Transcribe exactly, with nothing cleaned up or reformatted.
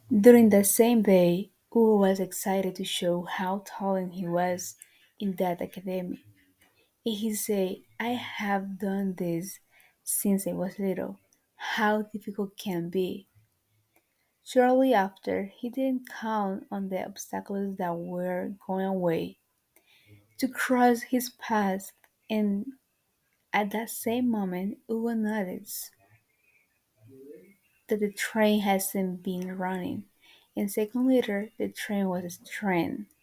During that same day, Uwe was excited to show how talented he was in that academy. And he said, I have done this since I was little. How difficult can be? Shortly after, he didn't count on the obstacles that were going away to cross his path, and at that same moment, Uwe noticed that the train hasn't been running, and seconds later, the train was stranded.